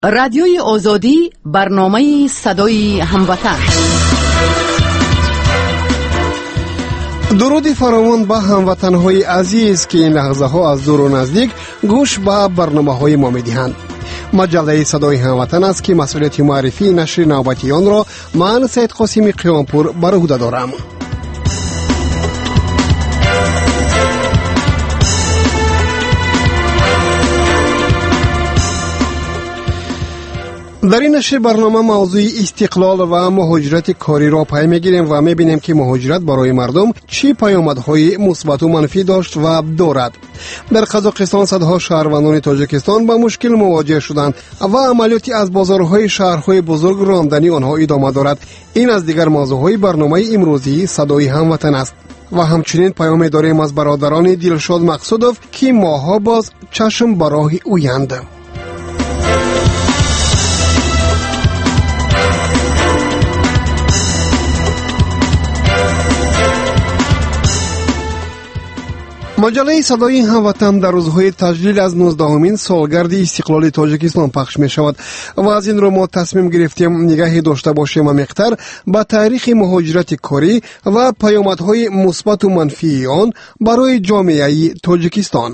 رادیوی آزادی برنامه صدای هموطن. درود فراوان به هموطن‌های عزیز که این لحظه ها از دور و نزدیک گوش به برنامه‌های ما می‌دهند. مجله صدای هموطن است که مسئولیت معرفی نشر نوبتی آن را من سید قاسمی قیامپور بر عهده دارم. در این نشر برنامه موضوع استقلال و مهاجرت کاری را پی میگیریم و میبینیم که مهاجرت برای مردم چه پیامدهای مثبت و منفی داشت و دارد. در قزاقستان صدها شهروندان تاجیکستان با مشکل مواجه شدند و عملیاتی از بازارهای شهرهای بزرگ راندنی آنها ادامه دارد. این از دیگر موضوعهای برنامه امروزی صدای هموطن است. و همچنین پیام داریم از برادران دلشاد مقصودوف که ماها باز چشم به راه اویند. مجله صدای هموطن در روزهای تجلیل از 19مین سالگرد استقلال تاجیکستان پخش می شود و از این رو ما تصمیم گرفتیم نگاهی داشته باشیم عمیق‌تر به تاریخ مهاجرت کاری و پیامدهای مثبت و منفی آن برای جامعه تاجیکستان.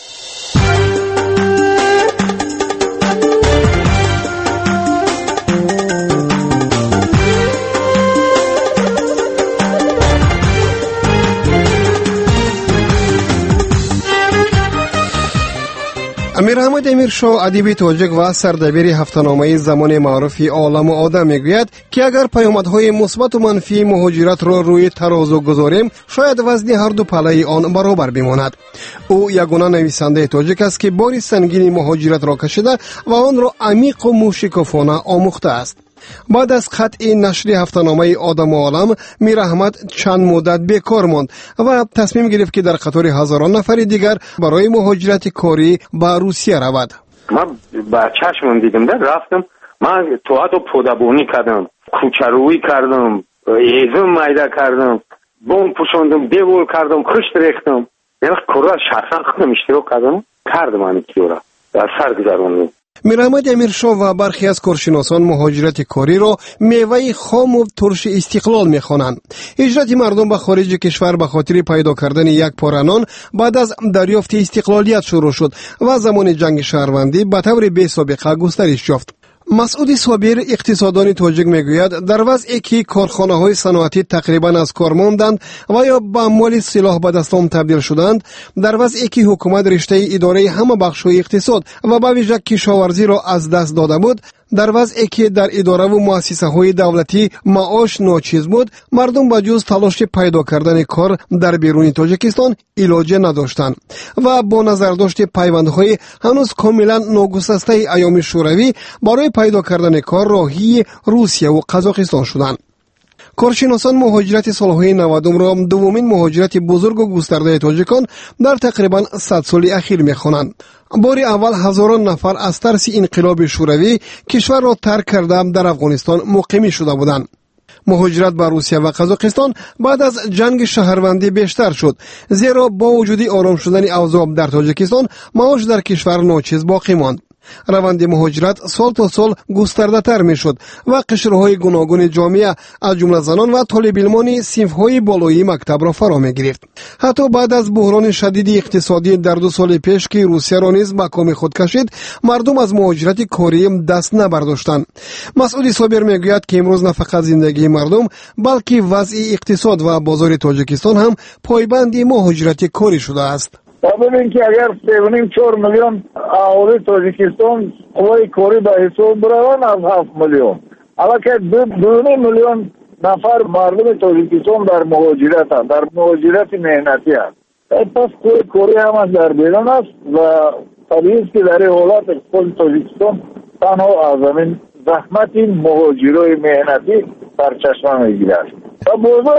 امیر احمد امیرشاه ادیب تاجیک و سردبیر هفته‌نامه زمان معروف عالم و آدم میگوید که اگر پیامدهای مثبت و منفی مهاجرت را روی ترازو گذاریم شاید وزن هر دو پله آن برابر بماند. او یگانه نویسنده تاجیک است که بار سنگین مهاجرت را کشیده و آن را عمیق و موشکافانه آموخته است. بعد از قطع نشر هفته‌نامه آدم و عالم میر احمد چند مدت بیکار ماند و تصمیم گرفت که در قطار هزاران نفر دیگر برای مهاجرت کاری به روسیه رود. من با چشمم دیدم در رفتم. من تواتو پودابونی کردم، کوچرویی کردم، ایزم میده کردم، بوم پوشوندم، دیوول کردم، خشت ریختم. یعنی کورا شخصا خودم اشتراک کردم این کیورا در سر گذروندم. میر احمد امیرشاه و برخی از کارشناسان مهاجرت کاری را میوه خام و ترش استقلال میخوانند. هجرت مردم به خارج کشور به خاطر پیدا کردن یک پاره نان بعد از دریافت استقلالیت شروع شد و زمان جنگ شهروندی به طور بی‌سابقه گسترش یافت. مسعود صابر اقتصاددان تاجیک میگوید در وضعی که کارخانه‌های صنعتی تقریبا از کار ماندند و یا به اموال سلاح به دستان تبدیل شدند، در وضعی که حکومت رشته اداره همه بخش‌های اقتصاد و به ویژه کشاورزی را از دست داده بود، در وضعی که در اداره و مؤسسه‌های دولتی معاش ناچیز بود، مردم با جز تلاش پیدا کردن کار در بیرون تاجیکستان علاج نداشتند و با نظرداشت پیوندهای هنوز کاملا ناگسسته ایام شوروی برای پیدا کردن کار راهی روسیه و قزاقستان شدند. کارشناسان مهاجرت سالهای 90 را دومین مهاجرت بزرگ و گسترده تاجیکان در تقریبا 100 سال اخیر می‌خوانند. بار اول هزاران نفر از ترس انقلاب شوروی کشور را ترک کرده در افغانستان مقیم شده بودند. مهاجرت به روسیه و قزاقستان بعد از جنگ شهروندی بیشتر شد، زیرا با وجود آرام شدن اوضاع در تاجیکستان معاش در کشور ناچیز باقی ماند. روند مهاجرت سال تا سال گسترده تر می شد و قشرهای گوناگون جامعه از جمله زنان و طالب علمان صنف‌های بالایی مکتب را فرا می گرفت. حتی بعد از بحران شدید اقتصادی در 2 سال پیش که روسیه را نیز به کام خود کشید، مردم از مهاجرت کاری دست نبرداشتند. مسعود صابر می گوید که امروز نه فقط زندگی مردم بلکه وضع اقتصاد و بازار تاجیکستان هم پایبند مهاجرت کاری شده است. ببین که اگر 3.5-4 میلیون اهالی تاجیکستان قوای کاری به حساب بروند از 7 میلیون، اما که 2 میلیون نفر مردم تاجیکستان در مهاجرت هست، در مهاجرت مهنتی هست. پس قوای کاری هم در بیرون است و طبیعی است که در حالات خود تاجیکستان تنها از زمین زحمت مهاجرای مهنتی سرچشمه میگیرد و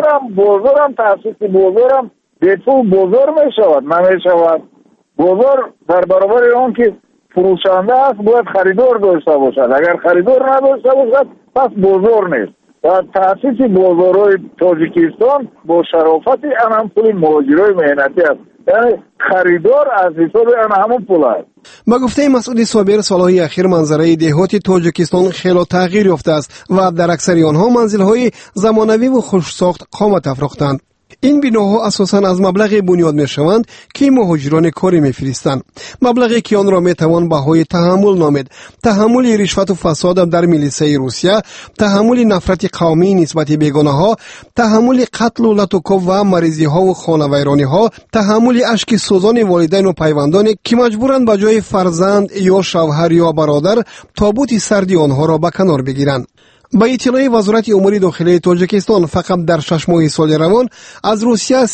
بازارم تاسیس بازارم بیتو بازار می شود نمی شود. بازار در برابر آن که فروشنده است باید خریدار داشته باشد. اگر خریدار نداشته باشد پس بازار نیست. و تاسیس بازارهای تاجیکستان با شرافت انم پول مهاجرای مهنتی است. یعنی خریدار از حساب همون پول است. با گفته مسعود صابر، سالهای اخیر منظره دهات تاجیکستان خیلی تغییر یافته است و در اکثر آنها منزل‌های زمانوی و خوشساخت قامت افراختند. این بناها اساساً از مبلغ بنیاد می‌شوند که مهاجران کاری می‌فرستند، مبلغی که آن را می‌توان بهای تحمل نامید. تحمل رشوت و فساد در میلیسای روسیه، تحمل نفرت قومی نسبت بیگانه‌ها، تحمل قتل و لطکوف و مریضی‌ها و خانه‌ویرانی‌ها، تحمل اشک سوزان والدین و پیوندانی که مجبورند به جای فرزند یا شوهر یا برادر تابوت سردی آنها را به کنار بگیرند. با اطلاع وزارت امور داخلی تاجیکستان، فقط در 6 ماه سال روان از روسیه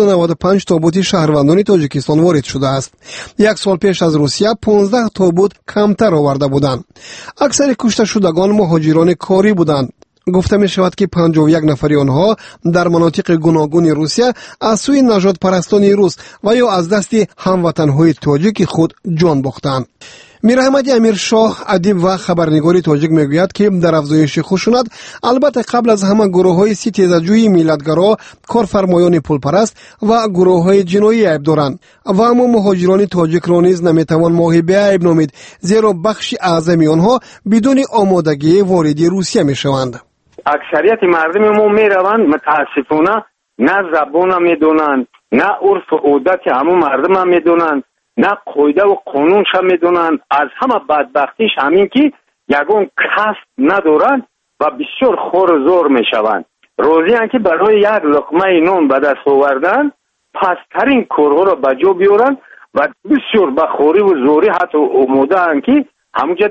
395 تابوت شهروندان تاجیکستان وارد شده است. یک سال پیش از روسیه 15 تابوت کمتر آورده بودند. اکثر کشته شدگان مهاجران کاری بودند. گفته می شود که 51 نفر آنها در مناطق گوناگون روسیه از سوی نژاد پرستان روس و یا از دست هموطنهای تاجیک خود جان باختند. میر احمد امیر شاه، ادیب و خبرنگار تاجیک میگوید که در افزایش خشونت البته قبل از همه گروه‌های ستیزجوی ملتگرا، کارفرمایان پولپرست و گروه‌های جنایی عیب دارند و اما مهاجران تاجیک را نیز نمیتوان موهبه عیب نامید، زیرا بخش اعظم آنها بدون آمادگی وارد روسیه میشوند. اکثریت مردم ما میروند، متاسفانه نه زبان میدونند، نه عرف و عادت همون مردم هم میدونند، نه قاعده و قانونش هم میدونند. از همه بدبختیش همین که یگان کسب ندارند و بسیار خور و زور میشوند. روزی هم که برای یک لقمه نان به دست آوردن پسترین کارها را به جا بیارند و بسیار به خوری و زوری حتی آماده اند که همونجا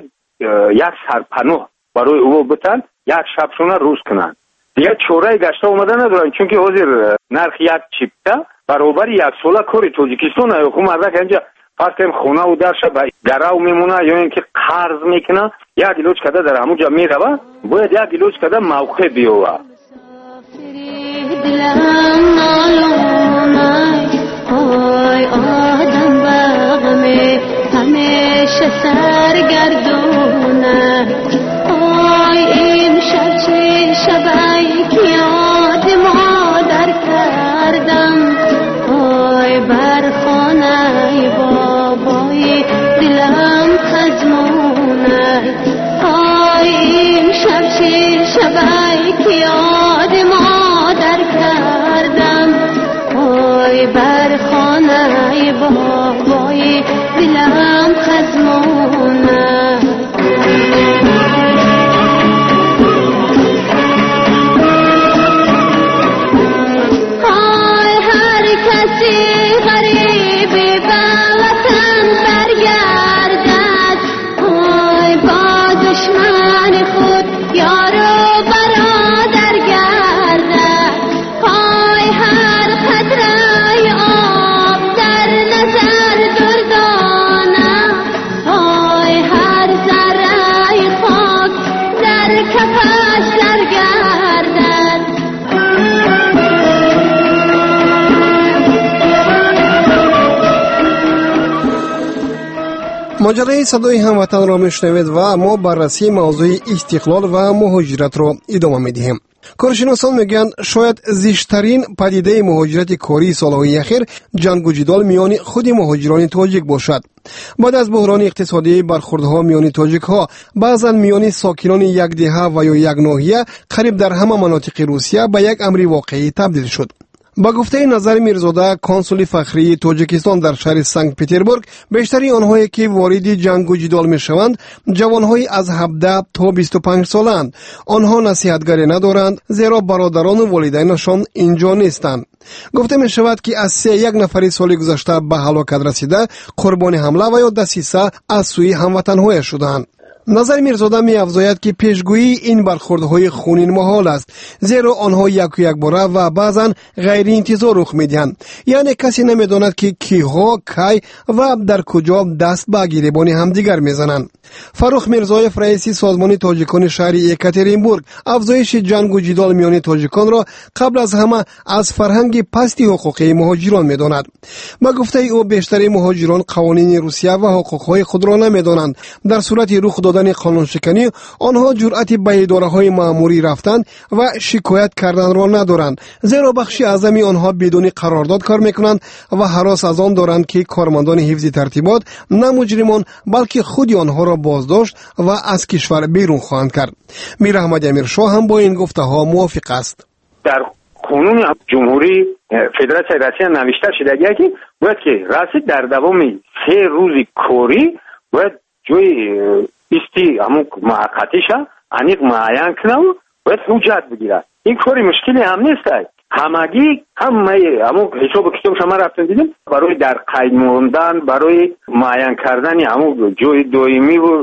یک سرپناه برای او بتن، یک شبشونه روز کنند. دیگه چوره گشته اومده ندارن، چون که حاضر نرخ یک چیپته برابر یک ساله کاری تاجیکستان یا مرده که اینجا فرض کنیم خونه و درش به گرو میمونه یا اینکه قرض میکنه، یک گلوچ کده در همونجا میروه، باید یک گلوچ کده موقع بیوه. همیشه سرگردونه این شب چه شبایی که یاد مادر کردم، بر خانه بابای دلم خزمونه این شب چه شبایی که یاد مادر کردم، بر خانه بابای دلم خزمونه. ماجرای صدای هموطن را میشنوید و ما بررسی موضوع استقلال و مهاجرت را ادامه میدهیم. کارشناسان میگن شاید زشترین پدیده مهاجرت کاری سالهای اخیر جنگ و جدال میان خود مهاجران تاجیک باشد. بعد از بحران اقتصادی، برخوردها میان تاجیک ها بعضا میان ساکنان یک دهه و یا یک ناحیه قریب در همه مناطق روسیه به یک امر واقعی تبدیل شد. با گفته نظر میرزاده، کنسول فخری تاجیکستان در شهر سنت پترزبورگ، بیشتری آنهایی که وارد جنگ و جدال میشوند جوانهایی از 17 تا 25 سالند. آنها نصیحتگری ندارند، زیرا برادران و والدینشان اینجا نیستند. گفته می شود که از 31 نفر سال گذشته به هلاکت رسیده قربان حمله و یا دسیسه از سوی هموطن‌های شدند. نظر میرزاده می افزاید که پیشگویی این برخوردهای خونین محال است، زیرا آنها یک باره و بعضا غیر انتظار رخ میدهند. یعنی کسی نمیداند که کیها، کی و در کجا دست به گریبان همدیگر میزنند. فروخ میرزایف، رئیس سازمان تاجیکان شهر یکاترینبورگ، افزایش جنگ و جدال میان تاجیکان را قبل از همه از فرهنگ پستی حقوقی مهاجران میداند. با گفته او بیشتر مهاجران قوانین روسیه و حقوقهای خود را نمیدانند. در صورت رخ دادن قانونشکنی آنها جرأت به اداره‌های مأموری رفتن و شکایت کردن را ندارند، زیرا بخش اعظمی آنها بدون قرارداد کار میکنند و هراس از آن دارند که کارمندان حفظ ترتیبات نه مجرمان بلکه خود آنها را بازداشت و از کشور بیرون خواهند کرد. میر احمد امیرشاه هم با این گفته‌ها موافق است. در قانون جمهوری فدراسیون روسیه نوشته شده که باید که رسید در دوام 3 روز کاری باید جوی استی همون موقتیشه انیق معین کنه و باید حجت بگیره. این کاری مشکلی هم نیست. همگی همون حساب کتاب شما رفتن دیدیم برای در قید موندن برای معین کردن همون جوی دائمی و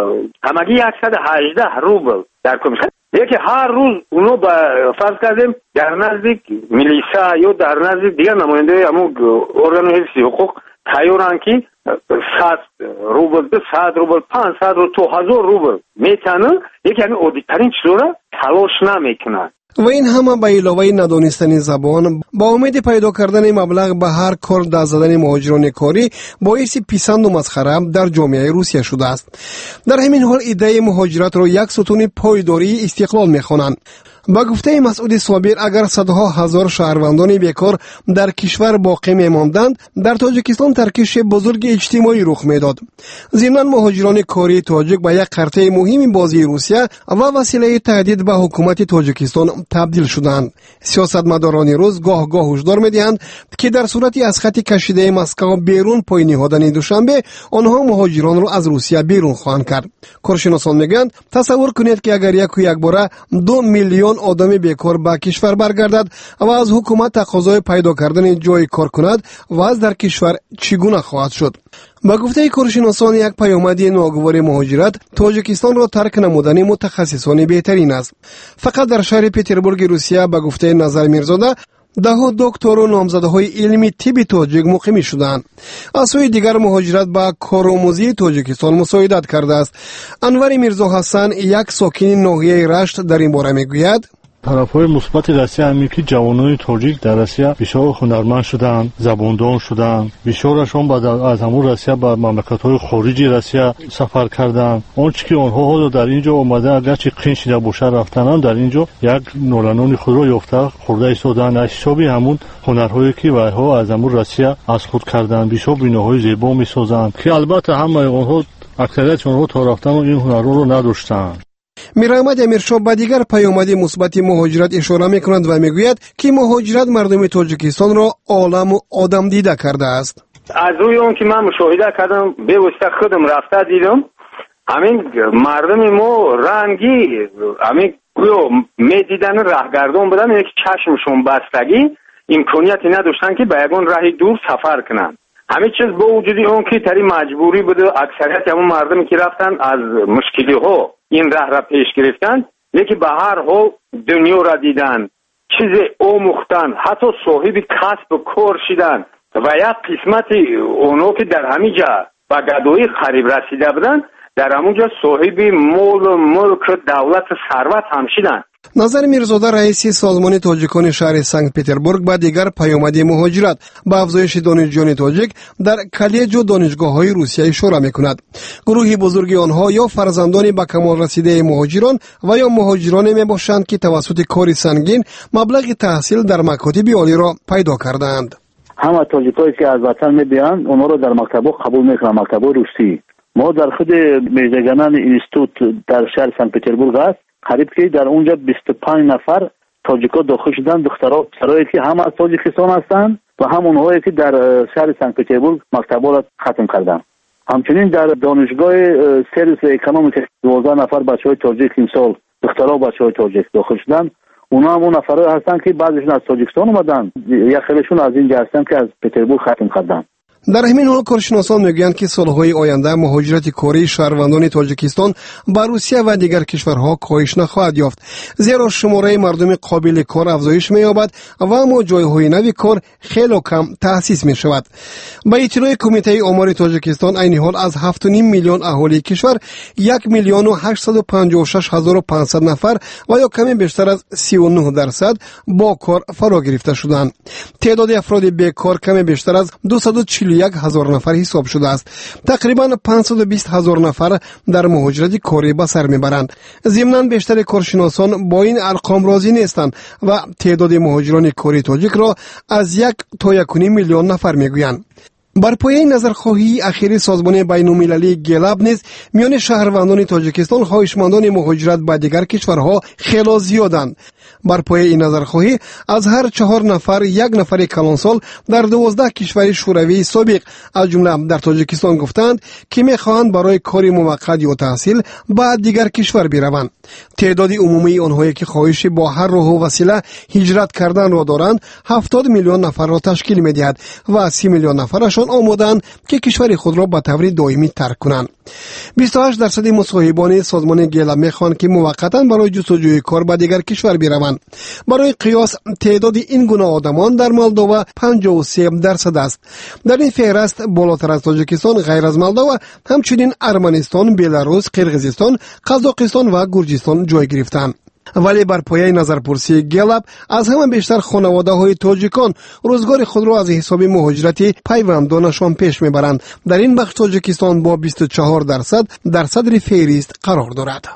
همگی 118 روبل در کمیسیون. یکی هر روز اونو با فرض کردیم در نزدیک میلیسا یا در نزدیک دیگر نماینده همون ارگان حفظی حقوق تایورن که 100 روبل 100 روبل 500 روبل 2000 روبل میتونه یکی همین عادی‌ترین چیزا تلاش نمیکنه. و این همه به علاوه ندانستن زبان با امید پیدا کردن مبلغ به هر کار دست زدن مهاجران کاری باعث پیسند و مسخره در جامعه روسیه شده است. در همین حال ایده مهاجرت را یک ستون پایداری استقلال می‌خوانند. با گفته مسعود صابر اگر صدها هزار شهروندان بیکار در کشور باقی می‌ماندند در تاجیکستان ترکیش بزرگ اجتماعی رخ میداد. ضمن مهاجران کاری تاجیک به یک قرطه مهم بازی روسیه و وسیله تهدید به حکومت تاجیکستان تبدیل شدند. سیاستمداران روز گاه گاه هشدار می‌دهند که در صورتی از خط کشیده مسکو بیرون پای نهادن دوشنبه آنها مهاجران را از روسیه بیرون خواهند کرد. کارشناسان میگویند تصور کنید که اگر یک باره 2 میلیون آدم بیکار به کشور برگردد و از حکومت تقاضای پیدا کردن جای کار کند وضع در کشور چگونه خواهد شد. با گفته کارشناسان یک پیامد ناگوار مهاجرت تاجیکستان را ترک نمودن متخصصان بهترین است. فقط در شهر پترزبورگ روسیه با گفته نظر میرزاده دهها دکتر و نامزدهای علمی طب تاجیک مقیم شدند. از سوی دیگر مهاجرت با کارآموزی تاجیکستان مساعدت کرده است. انور میرزا حسن یک ساکن ناحیه رشت در این باره میگوید طرفهای مثبت روسیه همین که جوانان تاجیک در روسیه بسیار هنرمند شدند، زباندان شدند، بسیارشان از همون روسیه به مملکت‌های خارجی روسیه سفر کردند. آنچه که آنها در اینجا آمده اگرچه قین شده باشه رفتند در اینجا یک نولانون خود را یافته خورده ایستادند از حساب همون هنرهایی که ویها از همون روسیه از خود کردند. بسیار بناهای زیبا می‌سازند که البته همه آنها اکثریت آنها تا رفتن و این هنرها را نداشتند. میر احمد امیرشاه با دیگر پیامد مثبت مهاجرت اشاره می‌کند و میگوید که مهاجرت مردم تاجیکستان را عالم و آدم دیده کرده است. از روی اون که من مشاهده کردم به واسطه خودم رفته دیدم همین مردم ما رنگی همین میدیدن راهگردان بودن یک چشمشون بستگی امکانیتی نداشتن که به یگان راه دور سفر کنن. همه چیز با وجود اون که تری مجبوری بوده اکثریت همون مردمی که رفتن از مشکلی ها این راه را پیش گرفتن لیکن به هر حال دنیا را دیدن چیز آموختن حتی صاحب کسب و کار شدن و یک قسمتی اونو که در همینجا به گدایی قریب رسیده بودن در همونجا صاحب مال و ملک دولت ثروت هم شدن. نظر میرزاده رئیس سازمان تاجیکان شهر سنت پترزبورگ با دیگر پیامد مهاجرت با افزایش دانشجویان تاجیک در کالج و دانشگاه‌های روسیه اشاره می‌کند. گروهی بزرگی آنها یا فرزندان به کمال رسیده مهاجران و یا مهاجرانی میباشند که توسط کار سنگین مبلغ تحصیل در مکاتب عالی را پیدا کردند. همه تاجیکایی که از وطن می‌بیان اونها را در مکتب قبول می‌کنند، مکتب روسی. ما در خود میزگنان اینستیتوت در شهر سنت پترزبورگ است قریب که در اونجا 25 نفر تاجیکا داخل شدن، دخترها پسرایی که هم از تاجیکستان هستند و هم اونهایی که در شهر سنت پترزبورگ مکتبا را ختم کردند. همچنین در دانشگاه سرویس اکونومیک 12 نفر بچهای تاجیک این سال دخترها و بچهای تاجیک داخل شدن. اونا هم اون نفرایی هستند که بعضیشون از تاجیکستان اومدن، یک خیلیشون از اینجا هستند که از پترزبورگ ختم کردن. در همین حال کارشناسان میگویند که سالهای آینده مهاجرت کاری شهروندان تاجیکستان به روسیه و دیگر کشورها کاهش نخواهد یافت، زیرا شماره مردم قابل کار افزایش می‌یابد و اما جایهای نوی کار خیلی کم تأسیس می‌شود. با اطلاع کمیته آمار تاجیکستان عین حال از 7.5 میلیون اهالی کشور 1,856,500 نفر و یا کمی بیشتر از 39% با کار فرا گرفته شدند. تعداد افراد بیکار کمی بیشتر از 241 21,000 نفر حساب شده است. تقریبا 520,000 نفر در مهاجرت کاری به سر میبرند. ضمناً بیشتر کارشناسان با این ارقام راضی نیستند و تعداد مهاجران کاری تاجیک را از 1 تا 1.5 میلیون نفر میگویند. بر پایه نظرخواهی اخیری سازمان بین‌المللی گلاب نیز میان شهروندان تاجیکستان خواهشمندان مهاجرت به دیگر کشورها خیلی زیادند. بر پایه این نظرخواهی از هر 4 نفر 1 نفر کلانسال در 12 کشور شوروی سابق از جمله در تاجیکستان گفتند که میخواهند برای کاری موقت یا تحصیل به دیگر کشور بروند. تعداد عمومی آنهایی که خواهش با هر راه و وسیله هجرت کردن را دارند 70 میلیون نفر را تشکیل می‌دهد و 30 میلیون نفرشان آماده‌اند که کشور خود را به طور دائمی ترک کنند. 28% مصاحبان سازمان گلاب میخواهند که موقتا برای جستجوی کار به دیگر کشور بروند. برای قیاس تعداد این گونه آدمان در مولدووا 53% است. در این فهرست بالاتر از تاجیکستان غیر از مولدووا همچنین ارمنستان، بلاروس، قرقیزستان، قزاقستان و گرجستان جای گرفتند. ولی بر پایه نظرپرسی گلاب از همه بیشتر خانواده های تاجیکان روزگار خود را از حساب مهاجرتی پیوندانشان پیش میبرند. در این بخش تاجیکستان با 24% در صدر فهرست قرار دارد.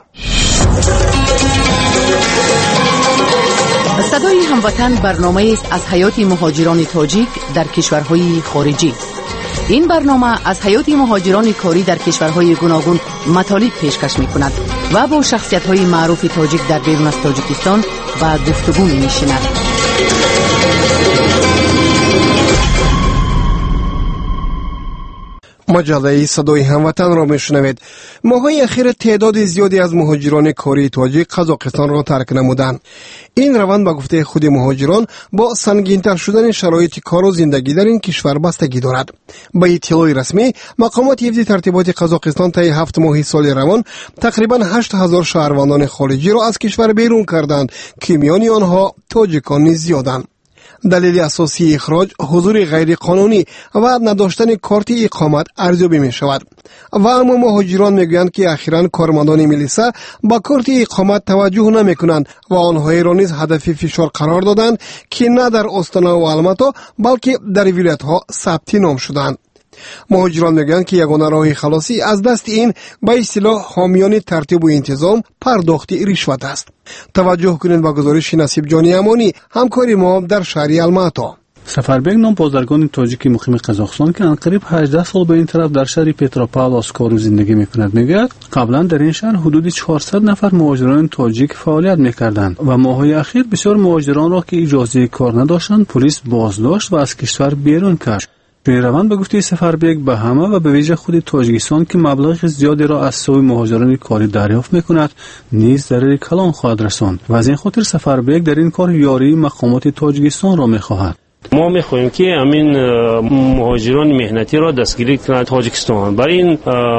صدای هموطن برنامه است از حیات مهاجران تاجیک در کشورهای خارجی. این برنامه از حیات مهاجران کاری در کشورهای گوناگون مطالب پیشکش می‌کند و با شخصیت‌های معروف تاجیک در بیرون از تاجیکستان به گفتگو می‌نشیند. مجله صدای هموطن را میشنوید. ماهای اخیر تعداد زیادی از مهاجران کاری تاجیک قزاقستان را ترک نمودند. این روند به گفته خود مهاجران با سنگین‌تر شدن شرایط کار و زندگی در این کشور بستگی دارد. با اطلاع رسمی مقامات حفظ ترتیبات قزاقستان طی 7 ماه سال روان تقریبا 8,000 شهروندان خارجی را از کشور بیرون کردند که میان آنها تاجیکان نیز زیادند. دلیل اساسی اخراج حضور غیر قانونی و نداشتن کارت اقامت ارزیابی می شود. و اما مهاجران میگویند که اخیراً کارمندان ملیسا با کارت اقامت توجه نمی کنند و آنهایی را نیز هدف فشار قرار دادند که نه در استانا و الماتا بلکه در ولایت ها ثبت نام شدند. مهاجران میگویند که یگانه راه خلاصی از دست این به اصطلاح حامیان ترتیب و انتظام پرداخت رشوت است. توجه کنید به گزارش نصیب جانی امانی همکاری ما در شهر الماتا. سفربگ نام بازرگان تاجیکی مقیم قزاقستان که قریب 18 سال به این طرف در شهر پتروپاولوس کار و زندگی میکند میگوید قبلا در این شهر حدود 400 نفر مهاجران تاجیک فعالیت میکردند و ماهای اخیر بسیار مهاجران را که اجازه کار نداشتند پلیس بازداشت و از کشور بیرون کرد. این روند به گفته سفربگ به همه و به ویژه خود تاجیکستان که مبلغ زیادی را از سوی مهاجران کاری دریافت میکند نیز ضرر کلان خواهد رساند و از این خاطر سفربگ در این کار یاری مقامات تاجیکستان را میخواهد. ما میخواهیم که همین مهاجران مهنتی را دستگیری کند تاجیکستان. برای این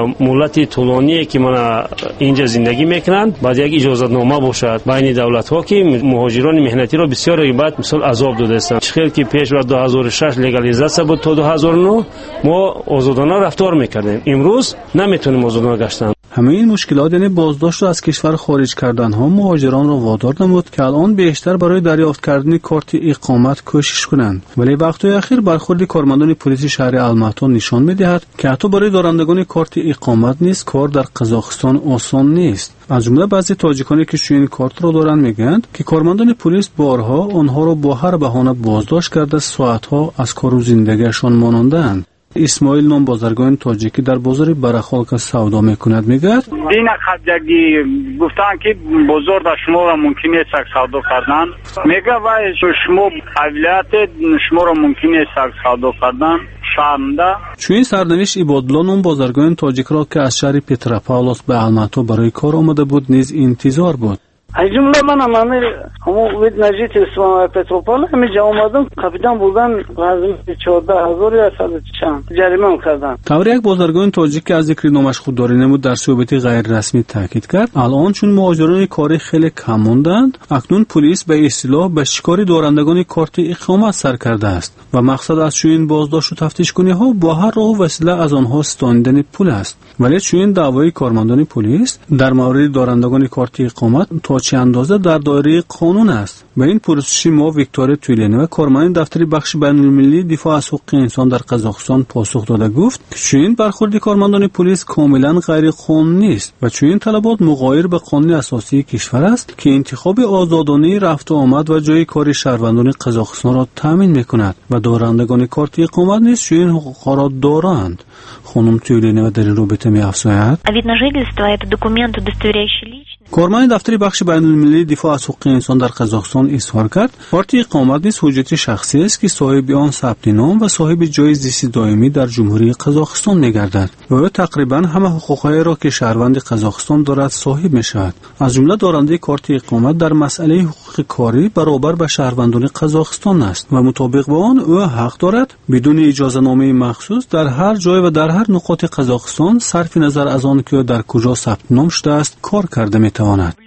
مدت طولانی که من اینجا زندگی میکنند بعد یک اجازه‌نامه باشد بین دولت ها که مهاجران مهنتی را بسیار بعد مثلا عذاب داده است. چخیل که پیش از 2006 لگالیزاسیون بود تا 2009 ما آزادانه رفتار میکردیم. امروز نمیتونیم آزادانه گشتن. همه این مشکلات یعنی بازداشت را از کشور خارج کردن ها مهاجران را وادار نمود که الان بیشتر برای دریافت کردن کارت اقامت کوشش کنند. ولی وقت‌های اخیر برخورد کارمندان پلیس شهر الماتا نشان می‌دهد که حتی برای دارندگان کارت اقامت نیز کار در قزاقستان آسان نیست. از جمله بعضی تاجیکانی که این کارت را دارند میگویند که کارمندان پلیس بارها آنها را با هر بهانه بازداشت کرده ساعت‌ها از کار و زندگیشان ماناندند. اسماعیل نام بازرگان تاجیکی در بازار برخال که سودا میکند میگوید دین خبرگی گفتن که بازار در شما را ممکن است سودا کردن میگه و شما اولویت شما را ممکن است سودا کردن شامدا. چون این سرنوشت عبادالله نام بازرگان تاجیک را که از شهر پتروپاولوس به الماتا برای کار آمده بود نیز انتظار بود. از جمله من همون وید نجیت اسمان پتروپول همینجا اومدم کاپیتان بودن لازم 14,000 یا چند جریمه کردن. طور یک بازرگان تاجیک که از ذکر نامش خودداری نمود در صحبت غیر رسمی تاکید کرد الان چون مهاجران کاری خیلی کم موندند اکنون پلیس به اصطلاح به شکار دارندگان کارت اقامت سر کرده است و مقصد از چنین بازداشت و تفتیش کنی ها با هر راه و وسیله از آنها ستانیدن پول است. ولی چنین دعوای کارمندان پلیس در مورد دارندگان کارت اقامت تا چه اندازه در دایره قانون است. به این پرسش ما ویکتوریا تویلینووا کارمند دفتر بخش بین‌المللی دفاع از حقوق انسان در قزاقستان پاسخ داده گفت که چنین برخورد کارمندان پلیس کاملا غیر قانونی است و چنین طلبات مغایر به قانون اساسی کشور است که انتخاب آزادانه رفت و آمد و جای کار شهروندان قزاقستان را تامین میکند و دارندگان کارت اقامت نیز چنین حقوق را دارند. خانم تویلینووا در این رابطه می‌افزاید: کارمند دفتر بخش بین‌المللی دفاع از حقوق انسان در قزاقستان اظهار کرد کارت اقامت نیز حجت شخصی است که صاحب آن ثبت نام و صاحب جای زیست دائمی در جمهوری قزاقستان می‌گردد و تقریبا همه حقوق‌های را که شهروند قزاقستان دارد صاحب می‌شود. از جمله دارنده کارت اقامت در مسئله حقوق کاری برابر به شهروندان قزاقستان است و مطابق با آن او حق دارد بدون اجازه‌نامه مخصوص در هر جای و در هر نقاط قزاقستان صرف نظر از آن که در کجا ثبت نام شده است کار کرده می‌تواند.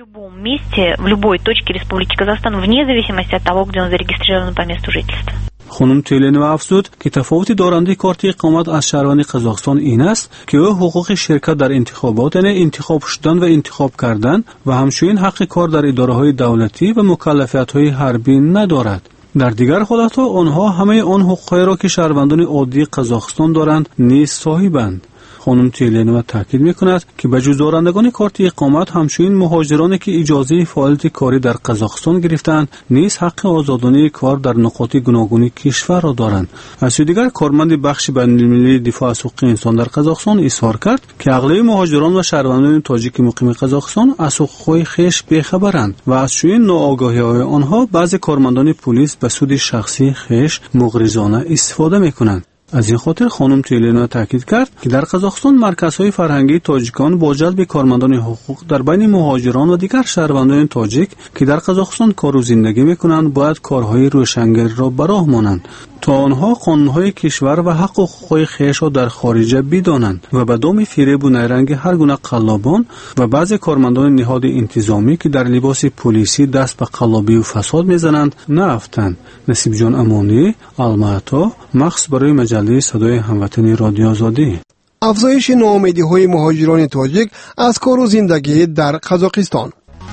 в любой точке Республики Казахстан, вне зависимости от того, где он зарегистрирован по месту жительства. خانم تویلینووا افزود که تفاوت دارنده کارت اقامت از شهروند قزاقستان این است که او حقوق شرکت در انتخابات، یعنی انتخاب شدن و انتخاب کردن و همچنین حق کار در اداره‌های دولتی و مکلفیت‌های حربی ندارد. در دیگر حالت‌ها آنها همه آن حقوقی را که شهروندان عادی قزاقستان دارند نیز صاحبند. خانم تویلینووا تاکید می‌کند که به جز دارندگان کارت اقامت همچنین مهاجرانی که اجازه فعالیت کاری در قزاقستان گرفتند نیز حق آزادانه کار در نقاط گوناگون کشور را دارند. از سوی دیگر کارمند بخش بین‌المللی دفاع از حقوق انسان در قزاقستان اظهار کرد که اغلب مهاجران و شهروندان تاجیک مقیم قزاقستان از حقوق‌های خویش بی‌خبرند و از چنین ناآگاهی‌های آنها بعضی کارمندان پلیس به سود شخصی خویش مغرضانه استفاده می‌کنند. از این خاطر خانم تویلینووا تاکید کرد که در قزاقستان مرکزهای فرهنگی تاجیکان با جلب کارمندان حقوق در بین مهاجران و دیگر شهروندان تاجیک که در قزاقستان کار و زندگی می‌کنند باید کارهای روشنگر را به راه مانند تا آنها قانون‌های کشور و حق و حقوق خویش را در خارج بدانند و به دام فریب و نیرنگ هر گونه قلابان و بعضی کارمندان نهاد انتظامی که در لباس پلیسی دست به قلابی و فساد می‌زنند نافتند. نصیب جان امانی، الماتا، مخصوص برای مجله صدای هموطنی رادیو آزادی. افزایش ناامیدی‌های مهاجران تاجیک از کار و زندگی در قزاقستان.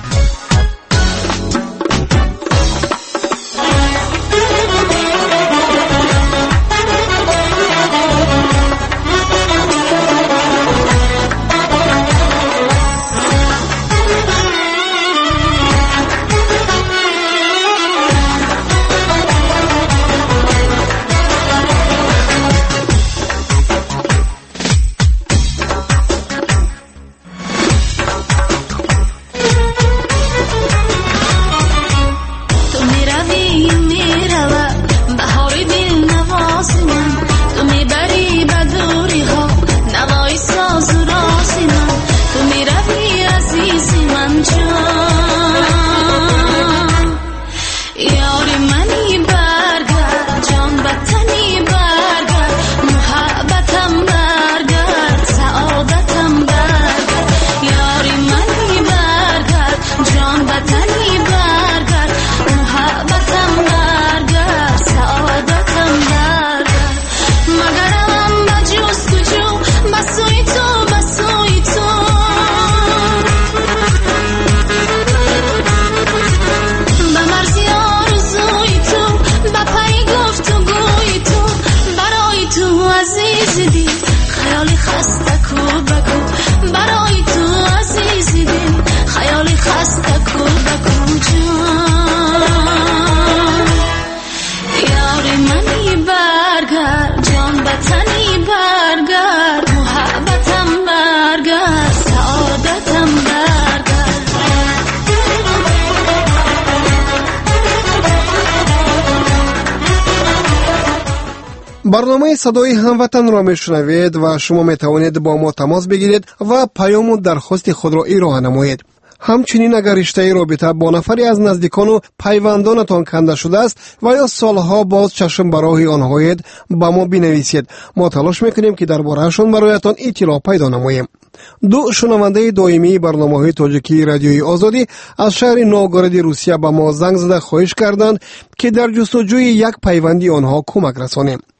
برنامه صدای هموطن را میشنوید و شما میتوانید با ما تماس بگیرید و پیام و درخواست خود را ارائه نمایید. همچنین اگر رشته رابطه با نفری از نزدیکان و پیوندانتان کنده شده است و یا سالها باز چشم برای آنهایید با ما بنویسید. ما تلاش میکنیم که دربارهشان برایتان اطلاع پیدا نماییم. دو شنونده دائمی برنامه‌های تاجیکی رادیوی آزادی از شهر نوگوراد روسیه با ما زنگ زده خواهش کردند که در جستجوی یک پیوندی آنها کمک رسانیم.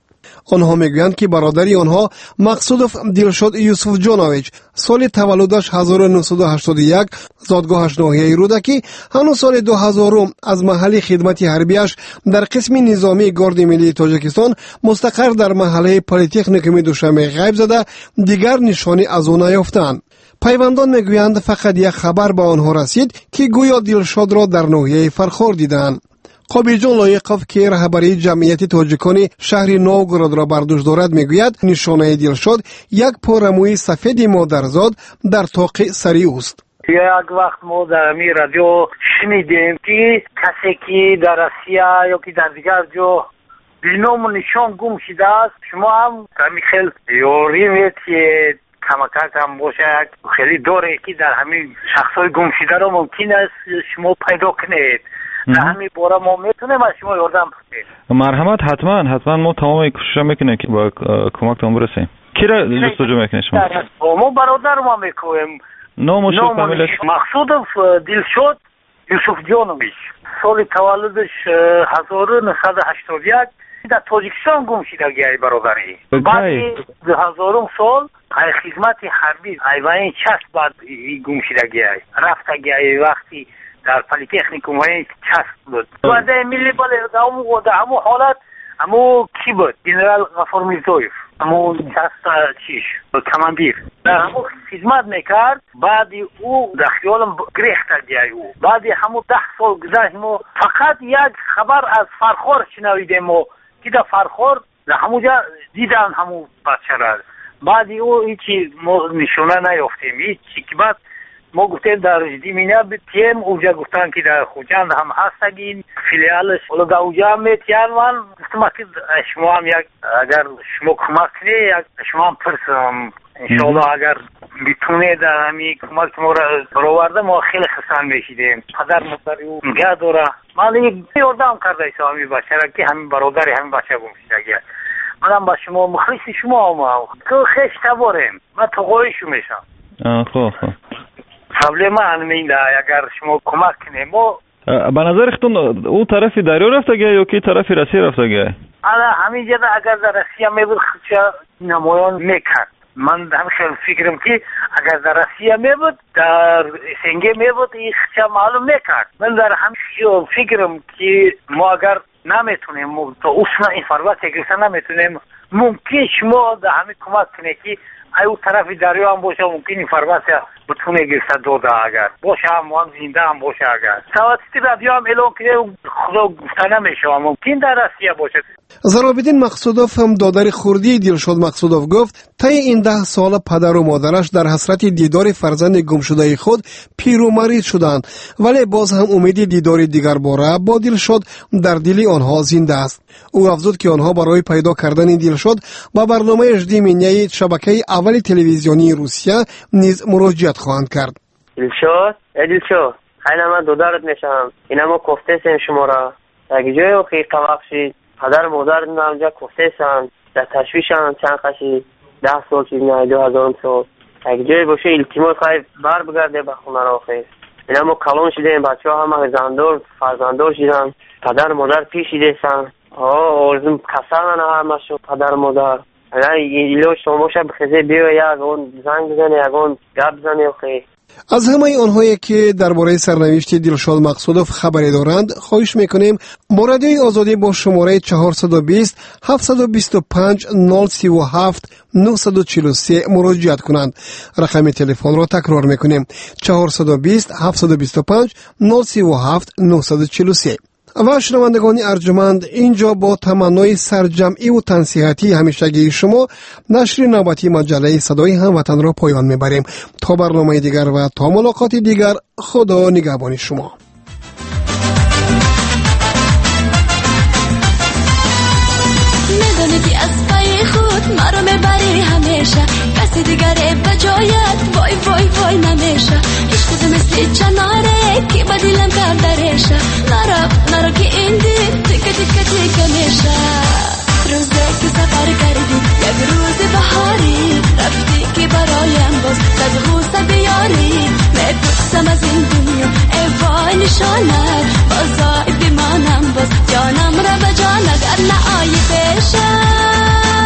آنها میگویند که برادری آنها مقصودوف دلشاد یوسف جانویچ سال تولدش 1981 زادگاهش ناحیه رودکی هنوز سال 2000 از محل خدمت حربیش در قسم نظامی گارد ملی تاجیکستان مستقر در محله پلی‌تکنیک دوشنبه غیب زده دیگر نشانی از او نیافتند. پیوندان میگویند فقط یک خبر به آنها رسید که گویا دلشاد را در ناحیه فرخار دیدند. قابیجان لایقوف که رهبری جمعیت تاجیکان شهر نوگوراد را بر دوش دارد میگوید نشانه دلشاد یک پارموی سفید مادرزاد در طاق سری است. یک وقت ما در می رادیو شنیدیم که کسی که در آسیا یا که در دیگر جا بینام نشان گم شده است. شما هم خیلی یوریمید که کمکت هم باشه خیلی داره که در همین شخصای گم شده را ممکن است شما پیدا کنید. در همین باره ما میتونیم از شما یاردم کنید. مرحمت حتما ما تمام کوشش میکنیم که با کمکتون برسیم. کی را جستجو میکنید شما؟ ما برادر ما میکنیم. نامش و فامیلش؟ مقصودوف دلشاد یوسف جانویچ سال تولدش 1981 در تاجیکستان گم شدگی برادری. بعد 2000 سال خدمت حربی ایوان چسب بعد گم شدگی رفتگی وقتی در پلی‌تکنیکوم چسب بود. بعد ملی بالا در همون حالت همون کی بود؟ جنرال غفور میرزویف همون چسب چیش کماندیر در همون خدمت میکرد. بعد او در خیالم گریخت گیای او بعد همون 10 سال گذشت ما فقط یک خبر از فرخار شنویدیم و که در فرخار در همونجا دیدن همون بچه را. بعد او هیچی نشونه نیافتیم هیچی که بعد ما گفتیم در رجدیمینه بتیم اونجا گفتن که در خوجند هم هستگین فیلیالش اولگا اونجا هم میتین من گفتم که شما هم یک اگر شما کمک کنی شما هم پرسم انشاءالله اگر بتونه در همی کمک ما را برآورده ما خیلی خسن میشیدیم. پدر مادری او نگه داره من یک یاردم کرده ایسا همی بچه را که همین برادری همین بچه گم شده. منم با شما مخلص شما هم که خیش تباریم من تقویشو میشم. خوب پرابلم اینه اگر شما کمک کنیم ما به نظرتون او طرفی دریا رفته گه یا کی طرفی روسیه رفته گه؟ همین جدا اگر در روسیه میبود خودش نمایان میکرد. من هم خیلی فکرم که اگر در روسیه میبود در سنگه میبود این خودش معلوم میکرد. من در همین فکرم که ما اگر نمیتونیم تا اصلا اینفورماسیون گرفتن نمیتونیم ممکن شما در همین کمک کنید که او طرف دریا هم باشه ممکن اینفورماسیون بتونه گرفته داده اگر باشه هم زنده هم باشه اگر توسط رادیو هم اعلام کنه خدا گفته نمیشه ممکن در روسیه باشه. زرابیدین مقصودوف هم دادر خوردی دلشاد مقصودوف گفت طی این 10 سال پدر و مادرش در حسرت دیدار فرزند گم شده خود پیر و مریض شدند ولی باز هم امید دیدار دیگر باره با دلشاد در دل آنها زنده است. او افزود که آنها برای پیدا کردن دلشاد با برنامه اجدیمینی شبکه اول تلویزیونی روسیه نیز مراجعت خواهند کرد. دلشاد خیلی من دودارت میشم اینا ما گفته سیم شما را اگه جای اوخی قواقشی پدر مادر نامجا گفته سن در تشویشان چند خشی 10 سال چیز نه 2000 سال اگه جای باشه التماس خواهی بر بگرده به خونه را خیلی اینا ما کلون شدیم بچه ها همه فرزندار شدن پدر مادر پیش دیدن آرزم کسان همه شد پدر مادر ایلو شما باشه بخیزه بیو یک اون زنگ بزنه یک اون گپ بزنه خیلی. از همه آنهایی که درباره سرنوشت دلشاد مقصودوف خبری دارند خواهش میکنیم با رادیوی آزادی با شماره 420 725 037 943 مراجعت کنند. رقم تلفن را تکرار میکنیم 420 725 037 943. و شنوندگان ارجمند اینجا با تمنای سرجمعی و تنصیحاتی همیشگی شما نشر نوبتی مجله صدای هموطن را پایان میبریم تا برنامه دیگر و تا ملاقات دیگر خدا نگهبان شما. میدونی که از پای خود مرا میبری همیشه کسی دیگر به جایت وای وای وای نمیشه عشق مثل چناره که با دلم کرده ریشه نرا که این دل تیکه تیکه تیکه میشه روزه که سفر کردی یک روز بهاری رفتی که برایم باز صد غوصه بیاری میپرسم از این دنیا ای وای نشانت بازای بمانم باز جانم را به جان اگر نه آیی بشه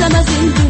از این